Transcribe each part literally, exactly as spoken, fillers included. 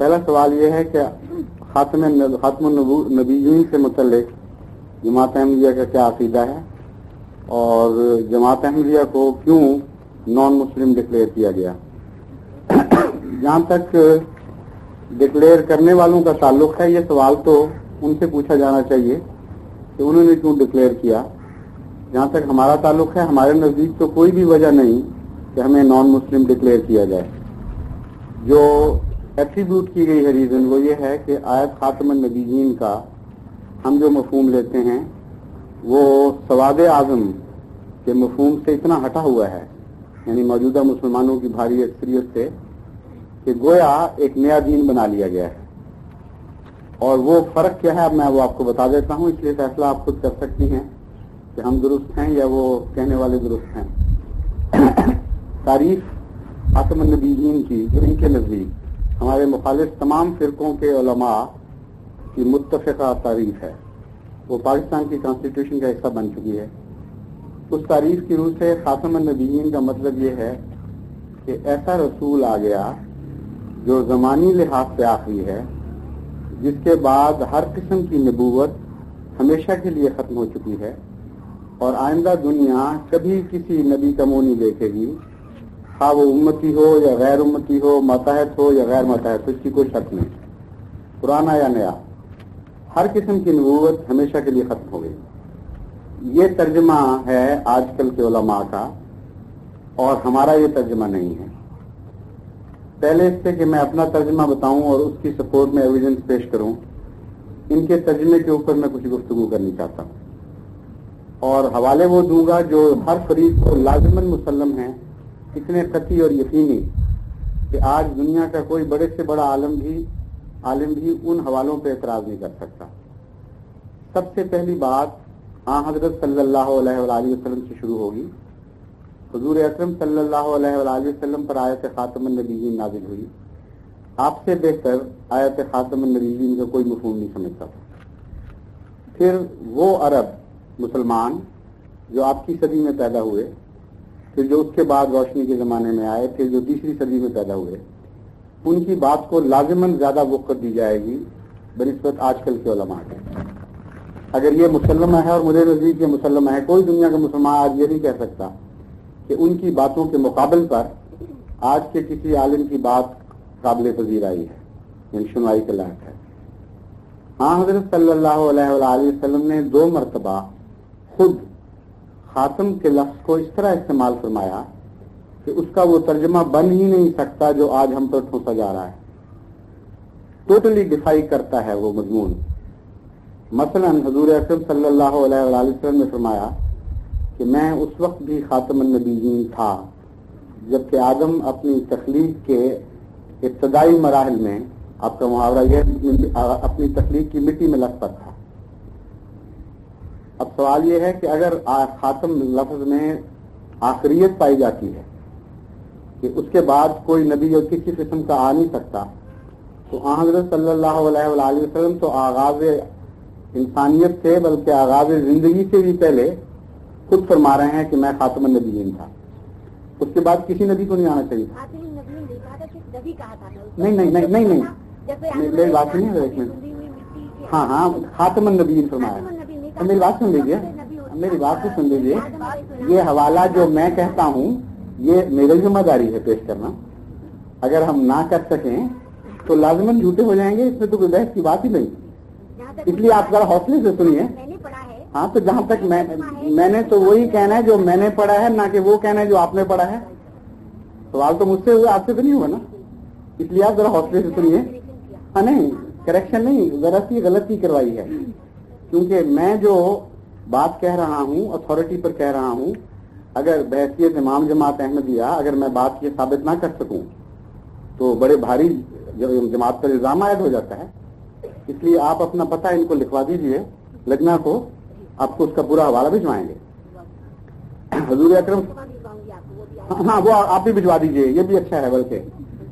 پہلا سوال یہ ہے کہ خاتم خاتم النبیین سے متعلق جماعت احمدیہ کا کیا عقیدہ ہے اور جماعت احمدیہ کو کیوں نان مسلم ڈکلیئر کیا گیا. جہاں تک ڈکلیئر کرنے والوں کا تعلق ہے، یہ سوال تو ان سے پوچھا جانا چاہیے کہ انہوں نے کیوں ڈکلیئر کیا. جہاں تک ہمارا تعلق ہے، ہمارے نزدیک تو کوئی بھی وجہ نہیں کہ ہمیں نان مسلم ڈکلیئر کیا جائے. جو ایٹریبیوٹ کی گئی ہے ریزن وہ یہ ہے کہ آیت خاتم النبیین کا ہم جو مفہوم لیتے ہیں وہ سواد اعظم کے مفہوم سے اتنا ہٹا ہوا ہے، یعنی موجودہ مسلمانوں کی بھاری اکثریت سے، کہ گویا ایک نیا دین بنا لیا گیا ہے. اور وہ فرق کیا ہے اب میں وہ آپ کو بتا دیتا ہوں، اس لیے فیصلہ آپ خود کر سکتی ہیں کہ ہم درست ہیں یا وہ کہنے والے درست ہیں. تعریف خاتم النبیین کی جو ان کے نزدیک ہمارے مخالف تمام فرقوں کے علماء کی متفقہ تعریف ہے، وہ پاکستان کی کانسٹیٹیوشن کا حصہ بن چکی ہے. اس تعریف کی روح سے خاتم النبیین کا مطلب یہ ہے کہ ایسا رسول آ گیا جو زمانی لحاظ سے آخری ہے، جس کے بعد ہر قسم کی نبوت ہمیشہ کے لیے ختم ہو چکی ہے اور آئندہ دنیا کبھی کسی نبی کا منہ نہیں دیکھے گی، خواہ وہ امتی ہو یا غیر امتی ہو، ماتحت ہو یا غیر ماتحت، اس کی کوئی شک نہیں، پرانا یا نیا، ہر قسم کی نبوت ہمیشہ کے لیے ختم ہو گئی. یہ ترجمہ ہے آج کل کے علماء کا اور ہمارا یہ ترجمہ نہیں ہے. پہلے اس سے کہ میں اپنا ترجمہ بتاؤں اور اس کی سپورٹ میں ایویڈنس پیش کروں، ان کے ترجمے کے اوپر میں کچھ گفتگو کرنی چاہتا ہوں اور حوالے وہ دوں گا جو ہر فریق کو لازماً مسلم ہیں، اتنے قطعی اور یقینی کہ آج دنیا کا کوئی بڑے سے بڑا عالم بھی عالم بھی ان حوالوں پہ اعتراض نہیں کر سکتا. سب سے پہلی بات آن حضرت صلی اللہ علیہ وآلہ وسلم سے شروع ہوگی. حضور اکرم صلی اللہ علیہ وآلہ وسلم پر آیت خاتم النبیین نازل ہوئی. آپ سے بہتر آیت خاتم النبیین کا کوئی مفہوم نہیں سمجھتا تھا. پھر وہ عرب مسلمان جو آپ کی صدی میں پیدا ہوئے، پھر جو اس کے بعد روشنی کے زمانے میں آئے، پھر جو تیسری صدی میں پیدا ہوئے، ان کی بات کو لازماً زیادہ وقت دی جائے گی بنسبت آج کل کے علماء کے. اگر یہ مسلمہ ہے اور مجھے نزدیک یہ مسلمہ ہے، کوئی دنیا کا مسلمان آج یہ نہیں کہہ سکتا کہ ان کی باتوں کے مقابل پر آج کے کسی عالم کی بات قابل پذیر آئی ہے، یعنی سنوائی کے لائق ہے. ہاں حضرت صلی اللہ علیہ وآلہ وسلم نے دو مرتبہ خود خاتم کے لفظ کو اس طرح استعمال فرمایا کہ اس کا وہ ترجمہ بن ہی نہیں سکتا جو آج ہم پر ٹھونسا جا رہا ہے. ٹوٹلی ڈیفائی کرتا ہے وہ مضمون. مثلا حضور اکرم صلی اللہ علیہ وآلہ وسلم نے فرمایا کہ میں اس وقت بھی خاتم النبیین تھا جبکہ آدم اپنی تخلیق کے ابتدائی مراحل میں، آپ کا محاورہ یہ، اپنی تخلیق کی مٹی میں لطپت تھا. اب سوال یہ ہے کہ اگر خاتم لفظ میں آخریت پائی جاتی ہے کہ اس کے بعد کوئی نبی اور کسی قسم کا آ نہیں سکتا، تو حضرت صلی اللہ علیہ وآلہ وسلم تو آغاز انسانیت سے بلکہ آغاز زندگی سے بھی پہلے خود فرما رہے ہیں کہ میں خاتم النبیین تھا. اس کے بعد کسی نبی کو نہیں آنا چاہیے. نہیں نہیں نہیں نہیں نہیں میری بات نہیں ہے. ہاں ہاں خاتم النبیین فرمایا. میری بات سن لیجیے، میری بات کو سن لیجیے. یہ حوالہ جو میں کہتا ہوں یہ میری ذمہ داری ہے پیش کرنا. اگر ہم نہ کر سکیں تو لازماً جھوٹے ہو جائیں گے، اس میں تو کوئی بحث کی بات ہی نہیں. اس لیے آپ ذرا حوصلے سے سنیے. ہاں تو جہاں تک میں میں نے تو وہی کہنا ہے جو میں نے پڑھا ہے، نہ کہ وہ کہنا ہے جو آپ نے پڑھا ہے. سوال تو مجھ سے ہوا، آپ سے تو نہیں ہوا نا، اس لیے آپ ذرا حوصلے سے سنیے. ہاں نہیں کریکشن نہیں، ذرا سی غلطی کروائی ہے، کیونکہ میں جو بات کہہ رہا ہوں اتھارٹی پر کہہ رہا ہوں. اگر بحیثیت امام جماعت احمدیہ اگر میں بات یہ ثابت نہ کر سکوں تو بڑے بھاری جماعت پر الزام عائد ہو جاتا ہے. اس لیے آپ اپنا پتہ ان کو لکھوا دیجئے، لجنہ کو، آپ کو اس کا پورا حوالہ بھجوائیں گے. حضور اکرم ہاں وہ آپ بھی بھجوا دیجئے، یہ بھی اچھا ہے بلکہ.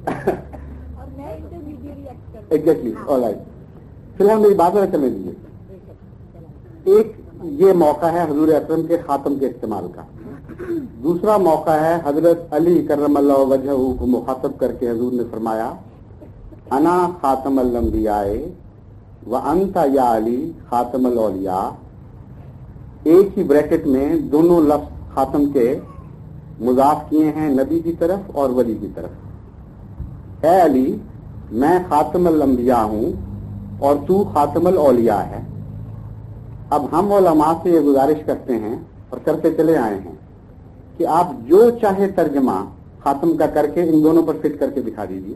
Exactly all right. فی الحال میری بات ذرا چلنے دیجیے. ایک یہ موقع ہے حضور اکرم کے خاتم کے استعمال کا. دوسرا موقع ہے حضرت علی کرم اللہ وجہہ کو مخاطب کر کے حضور نے فرمایا अना खातमुल अंबियाए व अंता या अली खातमुल औलिया, एक ही ब्रैकेट में दोनों लफ्ज खातम के मुजाफ किए हैं नबी की तरफ और वली की तरफ। ए अली, मैं खातमुल अंबिया हूं और तू खातमुल औलिया है। अब हम उलमा से ये गुजारिश करते हैं और करते चले आए हैं कि आप जो चाहे तर्जमा खातम का करके इन दोनों पर फिट करके दिखा दीजिए।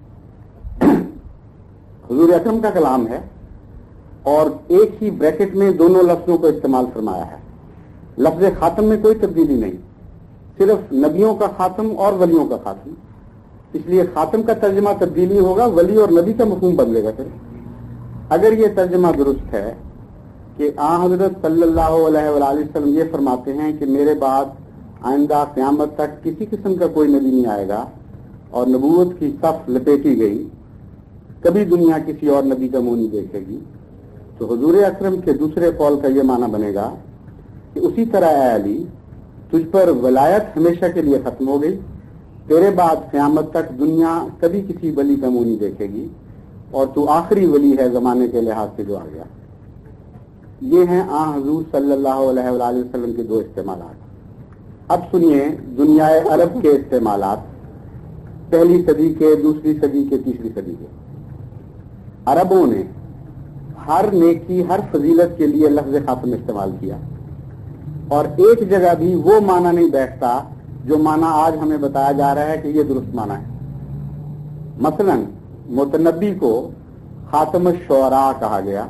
हुजूर अकरम का कलाम है और एक ही ब्रैकेट में दोनों लफ्जों को इस्तेमाल फरमाया है। लफ्ज खातम में कोई तब्दीली नहीं, सिर्फ नबियों का खातम और वलियों का खातम। इसलिए खातम का तर्जमा तब्दीली होगा, वली और नबी का मफहूम बदलेगा। फिर अगर ये तर्जमा दुरुस्त है कि आ हजरत सल्लल्लाहु अलैहि वसल्लम ये फरमाते हैं कि मेरे बाद आइंदा क़यामत तक किसी किस्म का कोई नबी नहीं आएगा और नबूवत की सफ लपेटी गई, कभी दुनिया किसी और नबी का मुंह नहीं देखेगी, तो हुजूर अकरम के दूसरे कौल का यह माना बनेगा कि उसी तरह ए अली, तुझ पर वलायत हमेशा के लिए खत्म हो गई, तेरे बाद क़यामत तक दुनिया कभी किसी वली का मुंह नहीं देखेगी और तू आखिरी वली है जमाने के लिहाज से जो आ गया। ये हैं आ हुजूर सल्लल्लाहु अलैहि वसल्लम के दो इस्तेमालात। अब सुनिए दुनिया अरब के इस्तेमालात, पहली सदी के, दूसरी सदी के, तीसरी सदी के। अरबों ने हर नेकी, हर फजीलत के लिए लफ्ज खातम इस्तेमाल किया और एक जगह भी वो माना नहीं बैठता जो माना आज हमें बताया जा रहा है कि ये दुरुस्त माना है। मसलन मुतनब्बी को खातम शुअरा कहा गया,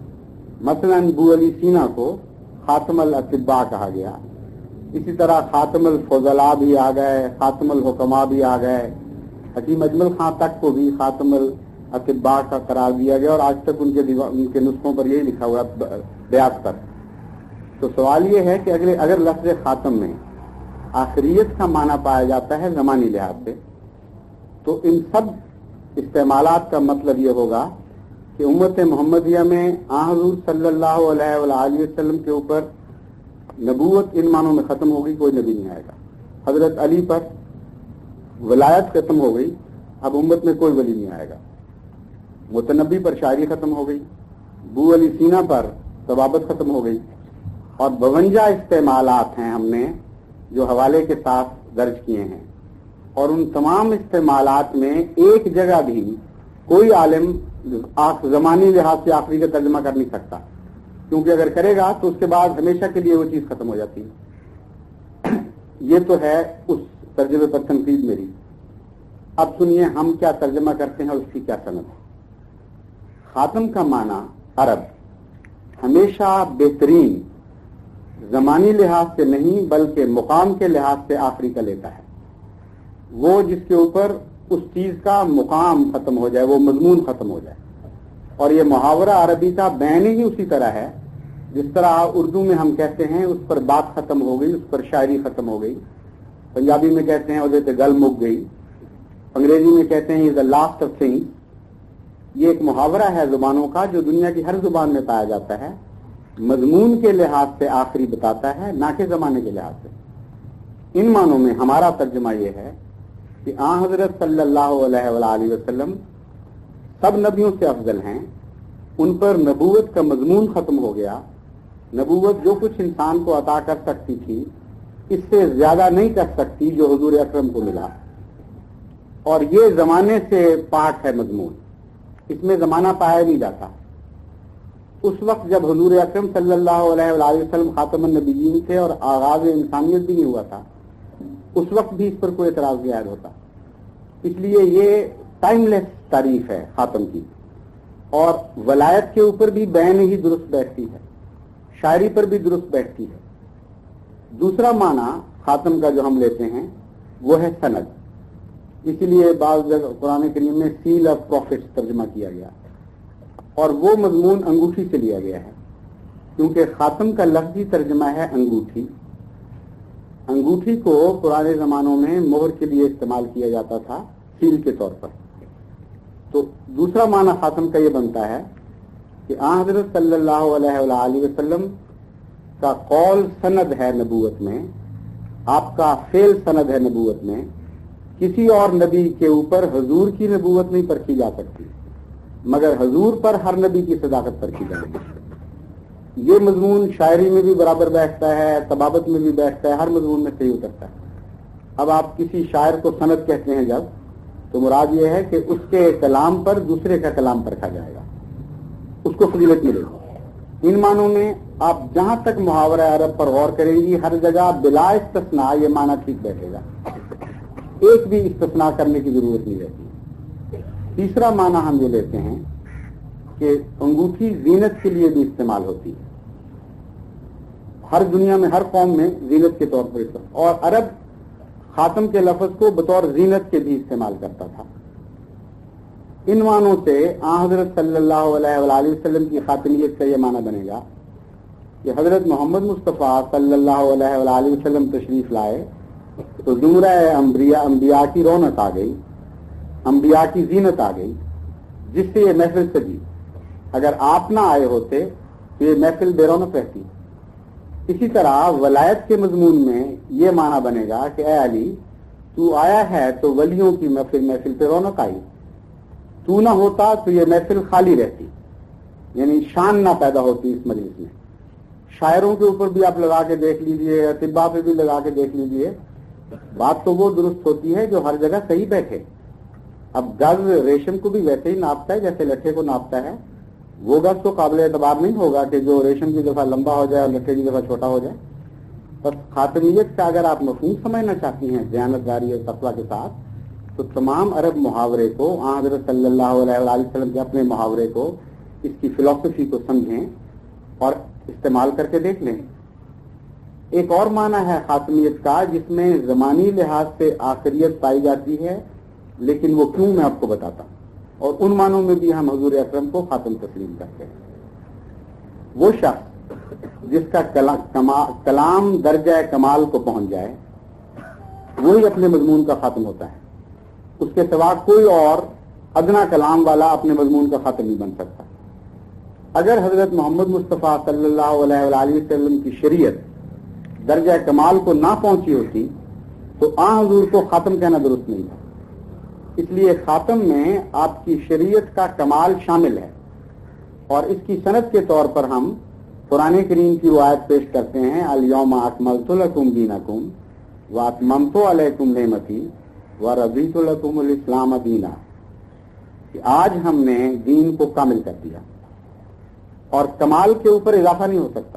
मसलन बू अली सीना को खातमुल अतिब्बा कहा गया, इसी तरह खातमुल फज़ला भी आ गए, खातमुल हुकमा भी आ गए, हकीम अजमल खां तक को भी खातमुल अतिब्बा का करार दिया गया और आज तक उनके उनके नुस्खों पर यही लिखा हुआ ब्यास पर। तो सवाल ये है कि अगले अगर लफ्ज खातम में आखिरियत का माना पाया जाता है जमानी लिहाज से, तो इन सब इस्तेमालात का मतलब ये होगा कि उम्मत मोहम्मदिया में आ हुजूर सल्लल्लाहु अलैहि वसल्लम के ऊपर नबूवत इन मानों में खत्म हो गई, कोई नबी नहीं आएगा। हजरत अली पर वलायत खत्म हो गई, अब उम्मत में कोई वली नहीं आएगा। मुतनब्बी पर शायरी खत्म हो गई, बू अली सीना पर सबाबत खत्म हो गई और बवंजा इस्तेमालात हैं हमने जो हवाले के साथ दर्ज किए हैं और उन तमाम इस्तेमालात में एक जगह भी कोई आलिम जमानी लिहाज से आखिरी का तर्जमा कर नहीं सकता, क्योंकि अगर करेगा तो उसके बाद हमेशा के लिए वो चीज खत्म हो जाती है। ये तो है उस तर्जमे पर तनकीद मेरी। अब सुनिए हम क्या तर्जमा करते हैं और उसकी क्या सनद है। खातम का माना अरब हमेशा बेहतरीन, जमानी लिहाज से नहीं बल्कि मुकाम के लिहाज से आखिरी का लेता है। वो जिसके ऊपर उस चीज का मुकाम खत्म हो जाए, वो मजमून खत्म हो जाए। और ये मुहावरा अरबी का बैन ही उसी तरह है जिस तरह उर्दू में हम कहते हैं उस पर बात खत्म हो गई, उस पर शायरी खत्म हो गई। पंजाबी में कहते हैं उधर से गल मुक गई, अंग्रेजी में कहते हैं is the last of things. ये एक मुहावरा है जुबानों का जो दुनिया की हर जुबान में पाया जाता है, मजमून के लिहाज से आखिरी बताता है, ना कि जमाने के लिहाज से। इन मानों में हमारा तर्जुमा यह है कि आ हजरत सल्लल्लाहु अलैहि वसल्लम सब नबियों से अफजल हैं, उन पर नबूवत का मजमून खत्म हो गया। नबूवत जो कुछ इंसान को अता कर सकती थी इससे ज्यादा नहीं कर सकती जो हुजूर अकरम को मिला, और ये जमाने से पाक है मजमून, इसमें जमाना पाया नहीं जाता। उस वक्त जब हुजूर अकरम सल्लल्लाहु अलैहि वसल्लम खातमुन नबिय्यीन थे और आगाज इंसानियत भी नहीं हुआ था, उस वक्त भी इस पर कोई एतराज नहीं आया होता। इसलिए ये टाइमलेस तारीफ है खातम की, और वलायत के ऊपर भी बैन ही दुरुस्त बैठती है, शायरी पर भी दुरुस्त बैठती है। दूसरा माना खातम का जो हम लेते हैं वो है सनद। इसीलिए बाज़ जगह कुरान करीम में सील ऑफ प्रॉफिट्स तर्जुमा किया गया और वो मजमून अंगूठी से लिया गया है, क्योंकि खातम का लफ्जी तर्जुमा है अंगूठी। अंगूठी को पुराने जमानों में मोहर के लिए इस्तेमाल किया जाता था, सील के तौर पर। तो दूसरा माना खातम का ये बनता है कि आ हज़रत सल्लल्लाहु अलैहि वसल्लम का कौल सनद है नबूवत में, आपका फेल सनद है नबूवत में, کسی اور نبی کے اوپر حضور کی نبوت نہیں پرکھی جا سکتی، مگر حضور پر ہر نبی کی صداقت پرکھی جائے گی۔ یہ مضمون شاعری میں بھی برابر بیٹھتا ہے، طبابت میں بھی بیٹھتا ہے، ہر مضمون میں صحیح اترتا ہے۔ اب آپ کسی شاعر کو سند کہتے ہیں جب، تو مراد یہ ہے کہ اس کے کلام پر دوسرے کا کلام پرکھا جائے گا، اس کو فضیلت ملے گی۔ ان معنوں میں آپ جہاں تک محاورہ عرب پر غور کریں گی، ہر جگہ بلا استثناء یہ معنی ٹھیک بیٹھے گا، ایک بھی استثناء کرنے کی ضرورت نہیں رہتی۔ تیسرا معنی ہم یہ لیتے ہیں کہ انگوٹھی زینت کے لیے بھی استعمال ہوتی ہے، ہر دنیا میں ہر قوم میں زینت کے طور پر استعمال، اور عرب خاتم کے لفظ کو بطور زینت کے بھی استعمال کرتا تھا۔ ان معنوں سے آن حضرت صلی اللہ علیہ وآلہ وسلم کی خاتمیت کا یہ معنی بنے گا کہ حضرت محمد مصطفیٰ صلی اللہ علیہ وآلہ وسلم تشریف لائے تو زمرہ انبیاء انبیاء کی رونق آ گئی، انبیاء کی زینت آ گئی، جس سے یہ محفل سجی۔ اگر آپ نہ آئے ہوتے تو یہ محفل بے رونق رہتی۔ اسی طرح ولایت کے مضمون میں یہ معنی بنے گا کہ اے علی، تو آیا ہے تو ولیوں کی محفل محفل پہ رونق آئی، تو نہ ہوتا تو یہ محفل خالی رہتی، یعنی شان نہ پیدا ہوتی اس مجلس میں۔ شاعروں کے اوپر بھی آپ لگا کے دیکھ لیجئے، اطباء پہ بھی لگا کے دیکھ لیجئے، بات تو وہ درست ہوتی ہے جو ہر جگہ صحیح بیٹھے۔ اب گز ریشم کو بھی ویسے ہی ناپتا ہے جیسے لٹھے کو ناپتا ہے، وہ گز تو قابل اعتبار نہیں ہوگا کہ جو ریشم کی دفعہ لمبا ہو جائے اور لٹھے کی دفعہ چھوٹا ہو جائے۔ بس خاتمیت کا اگر آپ مفہوم سمجھنا چاہتی ہیں دیانتداری اور تقویٰ کے ساتھ، تو تمام عرب محاورے کو، آن حضرت صلی اللہ علیہ وآلہ وسلم کے اپنے محاورے کو، اس کی فلسفی کو سمجھیں اور استعمال کر کے دیکھ لیں۔ ایک اور معنی ہے خاتمیت کا جس میں زمانی لحاظ سے آخریت پائی جاتی ہے، لیکن وہ کیوں میں آپ کو بتاتا ہوں، اور ان معنوں میں بھی ہم حضور اکرم کو خاتم تسلیم کرتے ہیں۔ وہ شخص جس کا کلام درجہ کمال کو پہنچ جائے وہی اپنے مضمون کا خاتم ہوتا ہے، اس کے سوا کوئی اور ادنا کلام والا اپنے مضمون کا خاتم نہیں بن سکتا۔ اگر حضرت محمد مصطفیٰ صلی اللہ علیہ وآلہ وسلم کی شریعت درجہ کمال کو نہ پہنچی ہوتی تو آن حضور کو خاتم کہنا درست نہیں تھا۔ اس لیے خاتم میں آپ کی شریعت کا کمال شامل ہے، اور اس کی سند کے طور پر ہم قرآن کریم کی روایت پیش کرتے ہیں، الیوم اکملت لکم دینکم واتممت علیکم نعمتی ورضیت لکم الاسلام دینا، کہ آج ہم نے دین کو کامل کر دیا، اور کمال کے اوپر اضافہ نہیں ہو سکتا،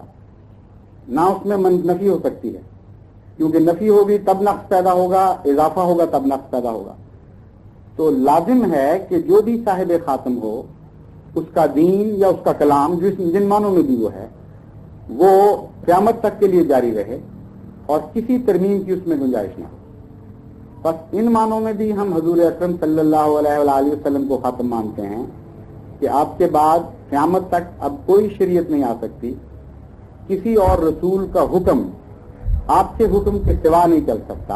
نہ اس میں نفی ہو سکتی ہے، کیونکہ نفی ہوگی تب نقص پیدا ہوگا، اضافہ ہوگا تب نقص پیدا ہوگا۔ تو لازم ہے کہ جو بھی صاحب خاتم ہو، اس کا دین یا اس کا کلام جس جن معنوں میں بھی وہ ہے، وہ قیامت تک کے لیے جاری رہے اور کسی ترمیم کی اس میں گنجائش نہ ہو۔ بس ان معنوں میں بھی ہم حضور اکرم صلی اللہ علیہ وآلہ وسلم کو خاتم مانتے ہیں کہ آپ کے بعد قیامت تک اب کوئی شریعت نہیں آ سکتی، کسی اور رسول کا حکم آپ کے حکم کے سوا نہیں چل سکتا،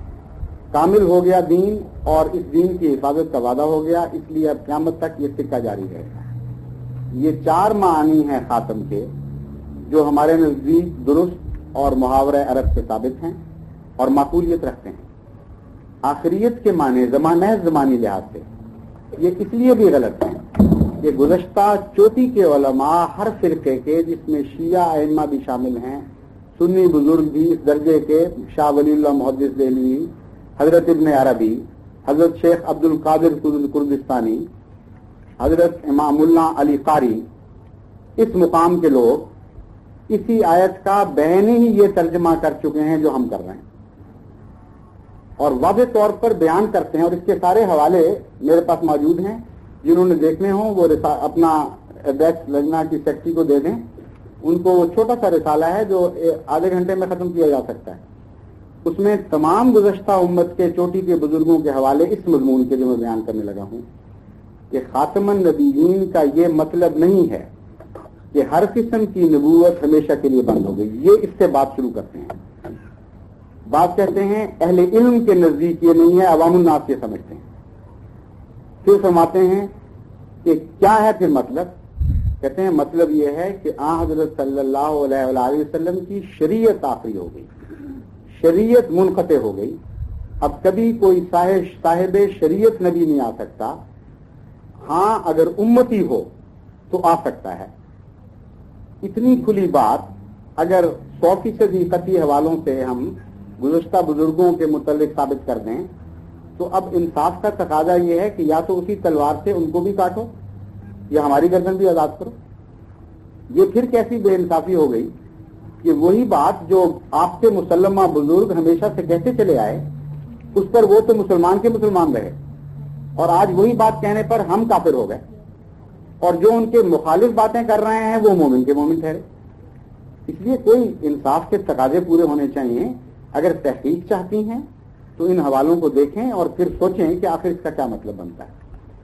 کامل ہو گیا دین، اور اس دین کی حفاظت کا وعدہ ہو گیا، اس لیے اب قیامت تک یہ سکہ جاری رہے گا۔ یہ چار معنی ہیں خاتم کے جو ہمارے نزدیک درست اور محاورہ عرب سے ثابت ہیں اور معقولیت رکھتے ہیں۔ آخریت کے معنی زمان محض زمانی لحاظ سے یہ اس لیے بھی غلط ہیں کہ گزشتہ چوٹی کے علماء ہر فرقے کے، جس میں شیعہ ائمہ بھی شامل ہیں، سنی بزرگ بھی اس درجے کے، شاہ ولی اللہ محدث دہلوی، حضرت ابن عربی، حضرت شیخ عبد القادر کردستانی، حضرت امام اللہ علی قاری، اس مقام کے لوگ اسی آیت کا بہنے ہی یہ ترجمہ کر چکے ہیں جو ہم کر رہے ہیں، اور واضح طور پر بیان کرتے ہیں، اور اس کے سارے حوالے میرے پاس موجود ہیں، جنہوں نے دیکھنے ہوں وہ اپنا ایڈریس لجنا کی سیکٹری کو دے دیں، ان کو وہ چھوٹا سا رسالہ ہے جو آدھے گھنٹے میں ختم کیا جا سکتا ہے، اس میں تمام گزشتہ امت کے چوٹی کے بزرگوں کے حوالے اس مضمون کے جو میں بیان کرنے لگا ہوں کہ خاتم النبیین کا یہ مطلب نہیں ہے کہ ہر قسم کی نبوت ہمیشہ کے لیے بند ہو گئی۔ یہ اس سے بات شروع کرتے ہیں، بات کہتے ہیں اہل علم کے نزدیک یہ نہیں ہے، عوام الناس یہ سمجھتے ہیں۔ پھر فرماتے ہیں کہ کیا ہے پھر مطلب؟ کہتے ہیں مطلب یہ ہے کہ آن حضرت صلی اللہ علیہ وآلہ وسلم کی شریعت آخری ہو گئی، شریعت منقطع ہو گئی، اب کبھی کوئی صاحب شریعت نبی نہیں آ سکتا، ہاں اگر امتی ہو تو آ سکتا ہے۔ اتنی کھلی بات اگر سو فیصدی قطعی حوالوں سے ہم گزشتہ بزرگوں کے متعلق ثابت کر دیں تو اب انصاف کا تقاضا یہ ہے کہ یا تو اسی تلوار سے ان کو بھی کاٹو یا ہماری گردن بھی آزاد کرو۔ یہ پھر کیسی بے انصافی ہو گئی کہ وہی بات جو آپ کے مسلمہ بزرگ ہمیشہ سے کہتے چلے آئے اس پر وہ تو مسلمان کے مسلمان رہے، اور آج وہی بات کہنے پر ہم کافر ہو گئے، اور جو ان کے مخالف باتیں کر رہے ہیں وہ مومن کے مومن ٹھہرے۔ اس لیے کوئی انصاف کے تقاضے پورے ہونے چاہیے۔ اگر تحقیق چاہتی ہیں تو ان حوالوں کو دیکھیں اور پھر سوچیں کہ آخر اس کا کیا مطلب بنتا ہے۔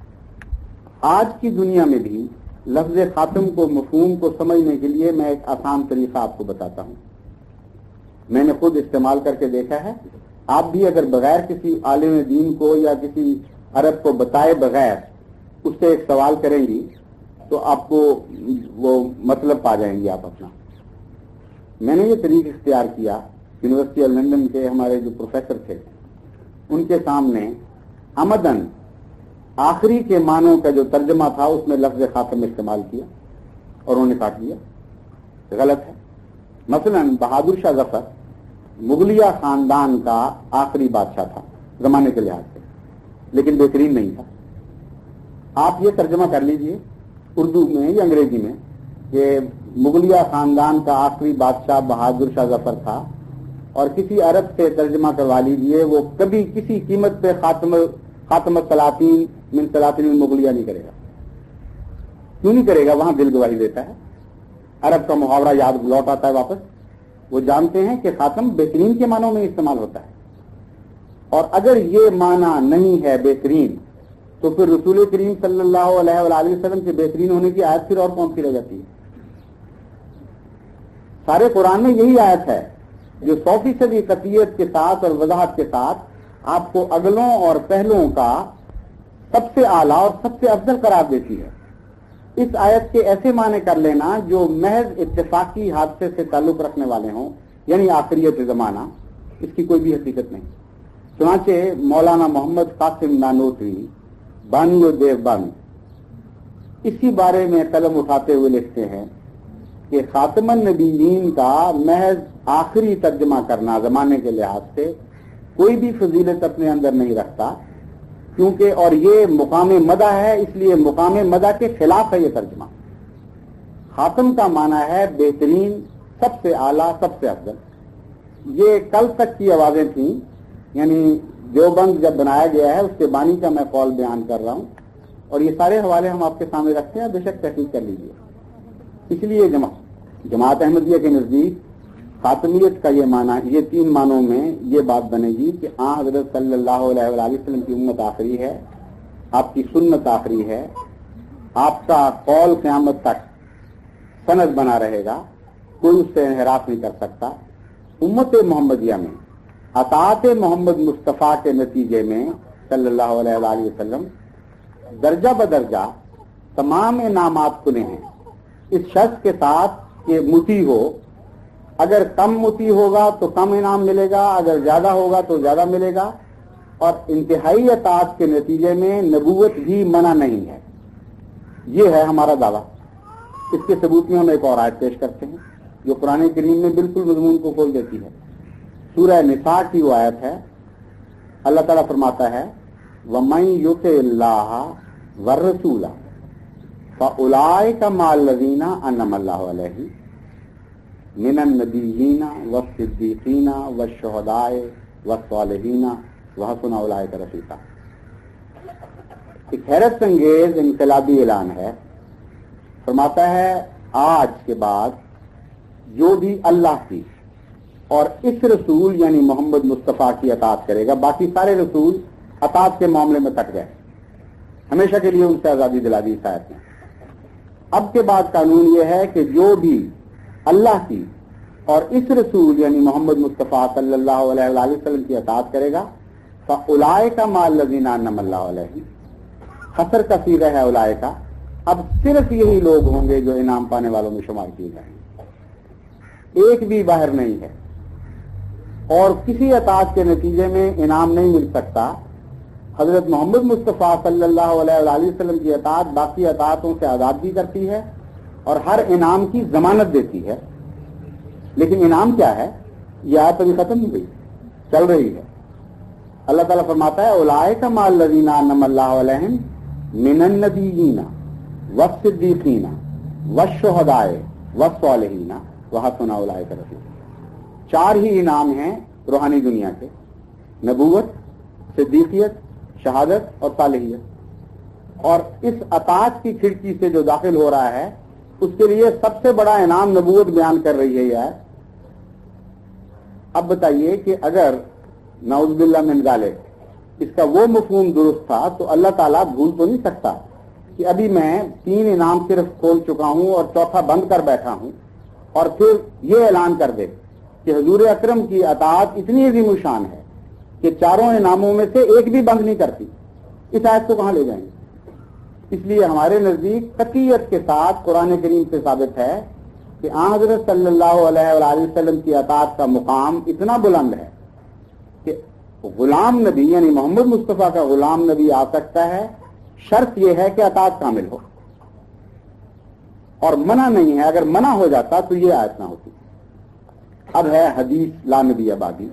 آج کی دنیا میں بھی لفظ خاتم کو، مفہوم کو سمجھنے کے لیے میں ایک آسان طریقہ آپ کو بتاتا ہوں، میں نے خود استعمال کر کے دیکھا ہے۔ آپ بھی اگر بغیر کسی عالم دین کو یا کسی عرب کو بتائے بغیر اس سے ایک سوال کریں گی تو آپ کو وہ مطلب پا جائیں گی آپ اپنا۔ میں نے یہ طریق اختیار کیا، یونیورسٹی آف لندن کے ہمارے جو پروفیسر تھے ان کے سامنے عمدن آخری کے معنوں کا جو ترجمہ تھا اس میں لفظ خاتم استعمال کیا اور انہوں نے کاٹ دیا، غلط ہے۔ مثلا بہادر شاہ ظفر مغلیہ خاندان کا آخری بادشاہ تھا زمانے کے لحاظ سے، لیکن بہترین نہیں تھا۔ آپ یہ ترجمہ کر لیجئے اردو میں یا انگریزی میں کہ مغلیہ خاندان کا آخری بادشاہ بہادر شاہ ظفر تھا، اور کسی عرب سے ترجمہ کروا لیجئے وہ کبھی کسی قیمت پہ خاتم خاتم السلاطین من سلاطین المغلیہ نہیں کرے گا۔ کیوں نہیں کرے گا؟ وہاں دل گواہی دیتا ہے، عرب کا محاورہ یاد لوٹ آتا ہے واپس۔ وہ جانتے ہیں کہ خاتم بہترین کے معنوں میں استعمال ہوتا ہے، اور اگر یہ معنی نہیں ہے بہترین تو پھر رسول کریم صلی اللہ علیہ وآلہ وسلم کے بہترین ہونے کی آیت پھر اور کون سی رہ جاتی ہے؟ سارے قرآن میں یہی آیت ہے جو سو فیصدی قطعیت کے ساتھ اور وضاحت کے ساتھ آپ کو اگلوں اور پہلوں کا سب سے اعلیٰ اور سب سے افضل قرار دیتی ہے۔ اس آیت کے ایسے معنی کر لینا جو محض اتفاقی حادثے سے تعلق رکھنے والے ہوں، یعنی آخریت زمانہ، اس کی کوئی بھی حقیقت نہیں۔ چنانچہ مولانا محمد قاسم نانوتوی بانی و دیوبند اسی بارے میں قلم اٹھاتے ہوئے لکھتے ہیں کہ خاتم النبیین کا محض آخری ترجمہ کرنا زمانے کے لحاظ سے کوئی بھی فضیلت اپنے اندر نہیں رکھتا، کیونکہ اور یہ مقام مدح ہے، اس لیے مقام مدح کے خلاف ہے یہ ترجمہ۔ خاتم کا معنی ہے بہترین، سب سے اعلیٰ، سب سے افضل۔ یہ کل تک کی آوازیں تھیں، یعنی دیوبند جب بنایا گیا ہے اس کے بانی کا میں قول بیان کر رہا ہوں، اور یہ سارے حوالے ہم آپ کے سامنے رکھتے ہیں، بے شک تحقیق کر لیجیے۔ اس لیے جمع جماعت احمدیہ کے نزدیک خاتمیت کا یہ معنی، یہ تین معنوں میں یہ بات بنے گی کہ آن حضرت صلی اللہ علیہ وآلہ وسلم کی امت آخری ہے، آپ کی سنت آخری ہے، آپ کا قول قیامت تک سند بنا رہے گا، کوئی اس سے انحراف نہیں کر سکتا۔ امت محمدیہ میں اطاعت محمد مصطفیٰ کے نتیجے میں صلی اللہ علیہ وآلہ وسلم درجہ بدرجہ تمام انعامات کھلے ہیں، اس شرط کے ساتھ کہ مطیع ہو۔ اگر کم مطیع ہوگا تو کم انعام ملے گا، اگر زیادہ ہوگا تو زیادہ ملے گا، اور انتہائی اطاعت کے نتیجے میں نبوت بھی منع نہیں ہے۔ یہ ہے ہمارا دعویٰ۔ اس کے ثبوت میں ہم ایک اور آیت پیش کرتے ہیں جو قرآن کریم میں بالکل مضمون کو کھول دیتی ہے۔ سورہ نساء کی وہ آیت ہے، اللہ تعالیٰ فرماتا ہے وَمَن يُطِعِ اللَّهَ وَالرَّسُولَ فَأُولَٰئِكَ مَعَ الَّذِينَ أَنْعَمَ اللَّهُ عَلَيْهِمْ مِنَ النَّبِيِّينَ وَالصِّدِّيقِينَ وَالشُّهَدَاءِ وَالصَّالِحِينَ وَحَسُنَ أُولَٰئِكَ رَفِیقًا۔ ایک حیرت انگیز انقلابی اعلان ہے، فرماتا ہے آج کے بعد جو بھی اللہ کی اور اس رسول یعنی محمد مصطفیٰ کی اطاعت کرے گا، باقی سارے رسول اطاعت کے معاملے میں تک گئے، ہمیشہ کے لیے ان سے آزادی دلا دی اس آیت میں۔ اب کے بعد قانون یہ ہے کہ جو بھی اللہ کی اور اس رسول یعنی محمد مصطفیٰ صلی اللہ علیہ وآلہ وسلم کی اطاعت کرے گا، فَأُولَٰئِكَ مَعَ الَّذِينَ أَنْعَمَ اللَّهُ عَلَيْهِمْ، حصر کا صیغہ ہے اولئک، اب صرف یہی لوگ ہوں گے جو انعام پانے والوں میں شمار کیے جائیں گے، ایک بھی باہر نہیں ہے۔ اور کسی اطاعت کے نتیجے میں انعام نہیں مل سکتا. حضرت محمد مصطفیٰ صلی اللہ علیہ وآلہ وسلم کی اطاعت باقی اطاعتوں سے آزاد بھی کرتی ہے اور ہر انعام کی ضمانت دیتی ہے. لیکن انعام کیا ہے؟ یہ آیت ابھی ختم نہیں ہوئی، چل رہی ہے. اللہ تعالیٰ فرماتا ہے اولئک مع الذین انعم اللہ علیہم من النبیین والصدیقین والشہداء والصالحین وحسن اولئک رفیقا. چار ہی انعام ہیں روحانی دنیا کے: نبوت، صدیقیت، شہادت اور صالحیت. اور اس اطاعت کی کھڑکی سے جو داخل ہو رہا ہے اس کے لیے سب سے بڑا انعام نبوت بیان کر رہی ہے یہ. اب بتائیے کہ اگر نعوذ باللہ من ذالک اس کا وہ مفہوم درست تھا تو اللہ تعالیٰ بھول تو نہیں سکتا کہ ابھی میں تین انعام صرف کھول چکا ہوں اور چوتھا بند کر بیٹھا ہوں اور پھر یہ اعلان کر دے کہ حضور اکرم کی اطاعت اتنی عظیم الشان ہے کہ چاروں انعاموں میں سے ایک بھی بند نہیں کرتی. اس آیت کو کہاں لے جائیں گے؟ اس لیے ہمارے نزدیک قطعیت کے ساتھ قرآن کریم سے ثابت ہے کہ آن حضرت صلی اللہ علیہ وآلہ وسلم کی اطاعت کا مقام اتنا بلند ہے کہ غلام نبی یعنی محمد مصطفیٰ کا غلام نبی آ سکتا ہے. شرط یہ ہے کہ اطاعت کامل ہو اور منع نہیں ہے. اگر منع ہو جاتا تو یہ آیت نہ ہوتی. اب ہے حدیث لا نبی آبادی.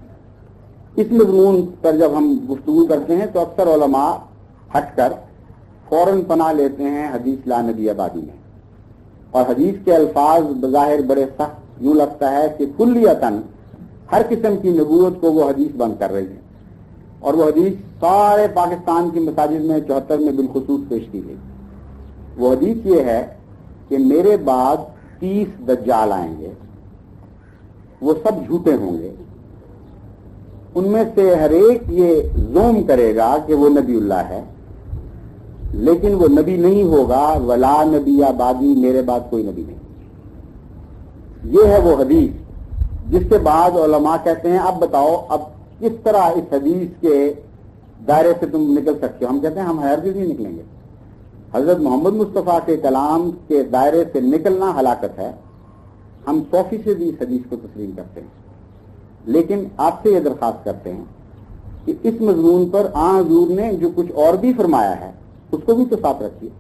اس مضمون پر جب ہم گفتگو کرتے ہیں تو اکثر علماء ہٹ کر فوراً پناہ لیتے ہیں حدیث لا نبی آبادی میں، اور حدیث کے الفاظ بظاہر بڑے سخت، یوں لگتا ہے کہ کلیتاً ہر قسم کی نبوت کو وہ حدیث بند کر رہی ہے. اور وہ حدیث سارے پاکستان کی مساجد میں چوہتر میں بالخصوص پیش کی گئی. وہ حدیث یہ ہے کہ میرے بعد تیس دجال آئیں گے، وہ سب جھوٹے ہوں گے. ان میں سے ہر ایک یہ زوم کرے گا کہ وہ نبی اللہ ہے، لیکن وہ نبی نہیں ہوگا. ولا نبی آبادی، میرے بعد کوئی نبی نہیں. یہ ہے وہ حدیث جس کے بعد علماء کہتے ہیں اب بتاؤ اب کس طرح اس حدیث کے دائرے سے تم نکل سکتے ہو. ہم کہتے ہیں ہم ہرگز نہیں نکلیں گے. حضرت محمد مصطفیٰ کے کلام کے دائرے سے نکلنا ہلاکت ہے. ہم سو فیصد اس حدیث کو تسلیم کرتے ہیں، لیکن آپ سے یہ درخواست کرتے ہیں کہ اس مضمون پر آن حضور نے جو کچھ اور بھی فرمایا ہے اس کو بھی تو ساتھ رکھیے.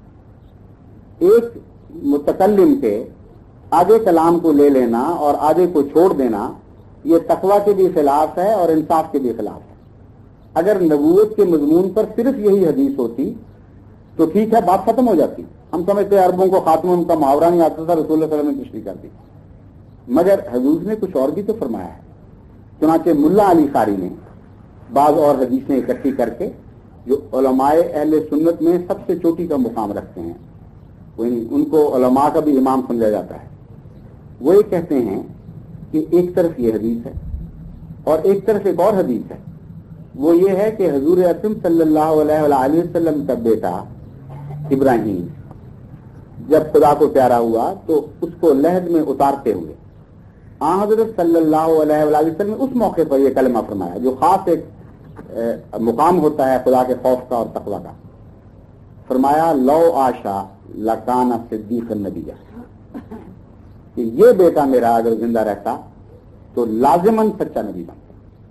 ایک متکلم کے آگے کلام کو لے لینا اور آگے کو چھوڑ دینا یہ تقویٰ کے بھی خلاف ہے اور انصاف کے بھی خلاف ہے. اگر نبوت کے مضمون پر صرف یہی حدیث ہوتی تو ٹھیک ہے، بات ختم ہو جاتی. ہم سمجھتے عربوں کو خاتمہ ان کا محاورہ نہیں آتا تھا، رسول اللہ صلی اللہ علیہ وسلم نے تشریح کر دی. مگر حضور نے کچھ اور بھی تو فرمایا ہے. چنانچہ ملا علی قاری نے بعض اور حدیثیں اکٹھی کر کے جو علماء اہل سنت میں سب سے چوٹی کا مقام رکھتے ہیں، ان کو علماء کا بھی امام سمجھا جاتا ہے، وہ یہ کہتے ہیں کہ ایک طرف یہ حدیث ہے اور ایک طرف ایک اور حدیث ہے. وہ یہ ہے کہ حضور اکرم صلی اللہ علیہ وآلہ وسلم کا بیٹا ابراہیم جب خدا کو پیارا ہوا تو اس کو لحد میں اتارتے ہوئے آن حضرت صلی اللہ علیہ وآلہ وسلم نے اس موقع پر یہ کلمہ فرمایا جو خاص ایک مقام ہوتا ہے خدا کے خوف کا اور تقویٰ کا. فرمایا لو آشا لکان صدیق النبی، کہ یہ بیٹا میرا اگر زندہ رہتا تو لازماً سچا نبی بنتا.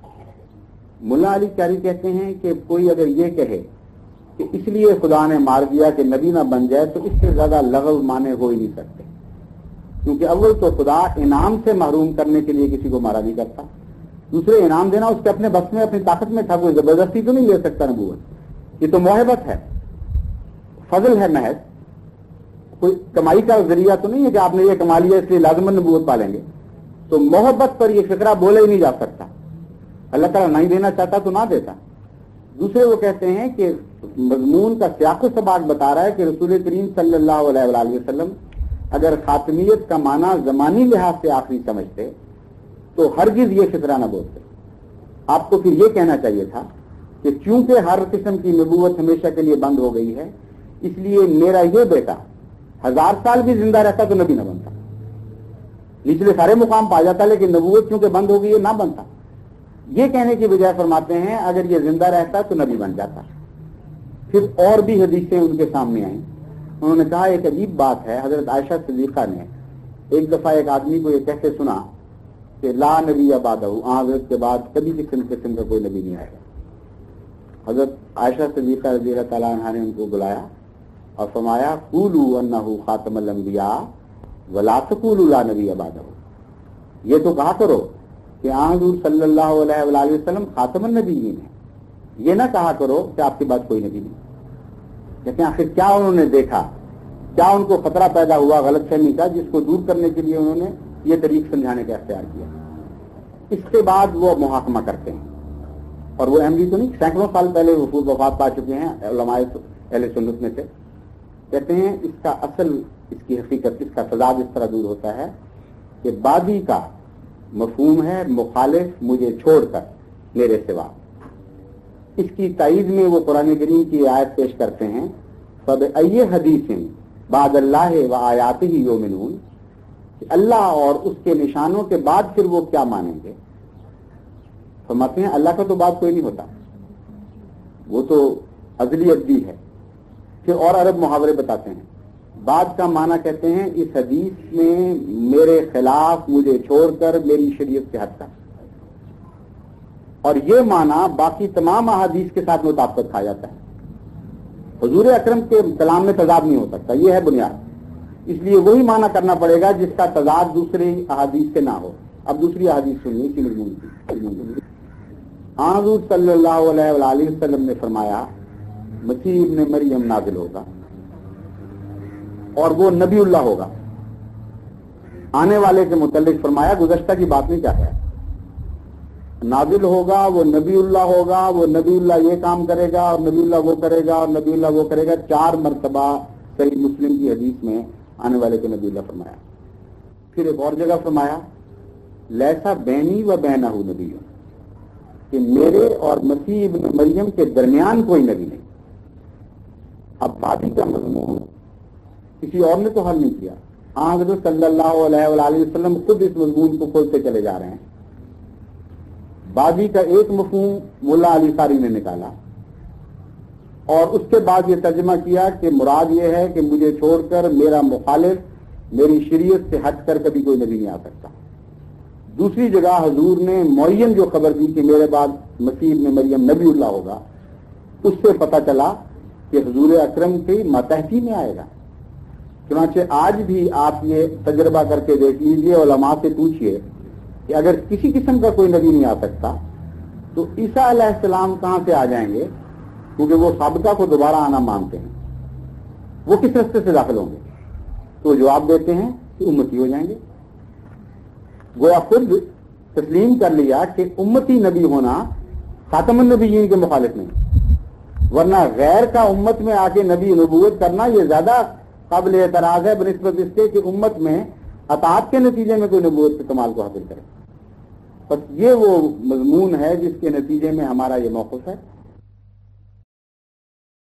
ملا علی قاری کہتے ہیں کہ کوئی اگر یہ کہے کہ اس لیے خدا نے مار دیا کہ نبی نہ بن جائے تو اس سے زیادہ لغو معنی ہو ہی نہیں سکتے. کیونکہ اول تو خدا انعام سے محروم کرنے کے لیے کسی کو مارا نہیں کرتا، دوسرے انعام دینا اس کے اپنے بس میں اپنی طاقت میں تھا. کوئی زبردستی تو نہیں لے سکتا نبوت. یہ تو محبت ہے، فضل ہے محض، کوئی کمائی کا ذریعہ تو نہیں ہے کہ آپ نے یہ کما لیا اس لیے لازماً نبوت پالیں گے. تو محبت پر یہ فقرہ بولے ہی نہیں جا سکتا. اللہ تعالیٰ نہیں دینا چاہتا تو نہ دیتا. دوسرے وہ کہتے ہیں کہ مضمون کا سیاق و سباق بتا رہا ہے کہ رسول کریم صلی اللہ علیہ وآلہ وسلم اگر خاتمیت کا معنی زمانی لحاظ سے آخری سمجھتے تو ہرگز یہ فقرہ نہ بولتے. آپ کو پھر یہ کہنا چاہیے تھا کہ چونکہ ہر قسم کی نبوت ہمیشہ کے لیے بند ہو گئی ہے اس لیے میرا یہ بیٹا ہزار سال بھی زندہ رہتا تو نبی نہ بنتا. نچلے سارے مقام پا جاتا لیکن نبوت چونکہ بند ہو گئی ہے نہ بنتا. یہ کہنے کی بجائے فرماتے ہیں اگر یہ زندہ رہتا تو نبی بن جاتا. پھر اور بھی حدیثیں ان کے سامنے آئیں. انہوں نے کہا ایک عجیب بات ہے، حضرت عائشہ صدیقہ نے ایک دفعہ ایک آدمی کو یہ کہتے سنا کہ لا نبی بعدہ، حضرت کے بعد کبھی قسم قسم کا کوئی نبی نہیں آئے گا۔ حضرت عائشہ صدیقہ رضی اللہ تعالیٰ عنہا نے ان کو بلایا اور فرمایا قولوا انہ خاتم الانبیاء ولا تقولوا لا نبی بعدہ، یہ تو کہا کرو کہ حضور صلی اللہ علیہ وآلہ وسلم خاتم النبیین ہیں، یہ نہ کہا کرو کہ آپ کے بعد کوئی نبی نہیں۔ کہتے ہیں آخر کیا انہوں نے دیکھا، کیا ان کو خطرہ پیدا ہوا غلط فہمی کا، جس کو دور کرنے کے لیے انہوں نے یہ طریق سمجھانے کا اختیار کیا۔ اس کے بعد وہ محاکمہ کرتے ہیں، اور وہ احمدی تو نہیں، سینکڑوں سال پہلے وہ وفات پا چکے ہیں علماء اہل سنت میں سے۔ کہتے ہیں اس کا اصل، اس کی حقیقت، اس کا تضاد اس طرح دور ہوتا ہے کہ بعدی کا مفہوم ہے مخالف مجھے چھوڑ کر میرے سوا۔ اس کی تائید میں وہ قرآن کریم کی آیت پیش کرتے ہیں فَبِأَيِّ حَدِيثٍ بَعْدَ اللَّهِ وَآيَاتِهِ يُؤْمِنُونَ، کہ اللہ اور اس کے نشانوں کے بعد پھر وہ کیا مانیں گے۔ فرماتے ہیں اللہ کا تو بات کوئی نہیں ہوتا، وہ تو ازلی ابدی ہے۔ پھر اور عرب محاورے بتاتے ہیں، بات کا معنی کہتے ہیں اس حدیث میں میرے خلاف مجھے چھوڑ کر میری شریعت سے ہٹ کر، اور یہ معنی باقی تمام احادیث کے ساتھ مطابقت کھا جاتا ہے۔ حضور اکرم کے کلام میں تضاد نہیں ہو سکتا، یہ ہے بنیاد۔ اس لیے وہی معنی کرنا پڑے گا جس کا تضاد دوسری احادیث سے نہ ہو۔ اب دوسری احادیث سنیے اسی مضمون کی۔ حضور صلی اللہ علیہ وآلہ وسلم نے فرمایا مسیح ابن مریم نازل ہوگا اور وہ نبی اللہ ہوگا۔ آنے والے کے متعلق فرمایا گزشتہ کی بات نہیں کیا ہے، نازل ہوگا وہ نبی اللہ ہوگا، وہ نبی اللہ یہ کام کرے گا اور نبی اللہ وہ کرے گا اور نبی اللہ وہ کرے گا۔ چار مرتبہ صحیح مسلم کی حدیث میں آنے والے کے نبی اللہ فرمایا۔ پھر ایک اور جگہ فرمایا لیسا بینی و بینہ نبی، کہ میرے اور مسیح ابن مریم کے درمیان کوئی نبی نہیں۔ اب بادی کا مضمون کسی اور نے تو حل نہیں کیا، حضرت صلی اللہ علیہ وآلہ وسلم خود اس مضمون کو کھولتے چلے جا رہے ہیں۔ بادی کا ایک مفہوم ملا علی قاری نے نکالا اور اس کے بعد یہ ترجمہ کیا کہ مراد یہ ہے کہ مجھے چھوڑ کر میرا مخالف میری شریعت سے ہٹ کر کبھی کوئی نبی نہیں آ سکتا۔ دوسری جگہ حضور نے معین جو خبر دی کہ میرے بعد مسیح ابن مریم نبی اللہ ہوگا، اس سے پتہ چلا کہ حضور اکرم کی ماتحتی میں آئے گا۔ چنانچہ آج بھی آپ یہ تجربہ کر کے دیکھ لیجئے، علماء سے پوچھئے کہ اگر کسی قسم کا کوئی نبی نہیں آ سکتا تو عیسیٰ علیہ السلام کہاں سے آ جائیں گے، کیونکہ وہ سابقہ کو دوبارہ آنا مانتے ہیں، وہ کس رستے سے داخل ہوں گے؟ تو جواب دیتے ہیں کہ امتی ہو جائیں گے۔ گویا خود تسلیم کر لیا کہ امتی نبی ہونا خاتم النبیین کے مخالف نہیں، ورنہ غیر کا امت میں آ کے نبی نبوت کرنا یہ زیادہ قابل اعتراض ہے بنسبت اس کے کہ امت میں اطاعت کے نتیجے میں کوئی نبوت کے کمال کو حاصل کرے۔ بس یہ وہ مضمون ہے جس کے نتیجے میں ہمارا یہ موقف ہے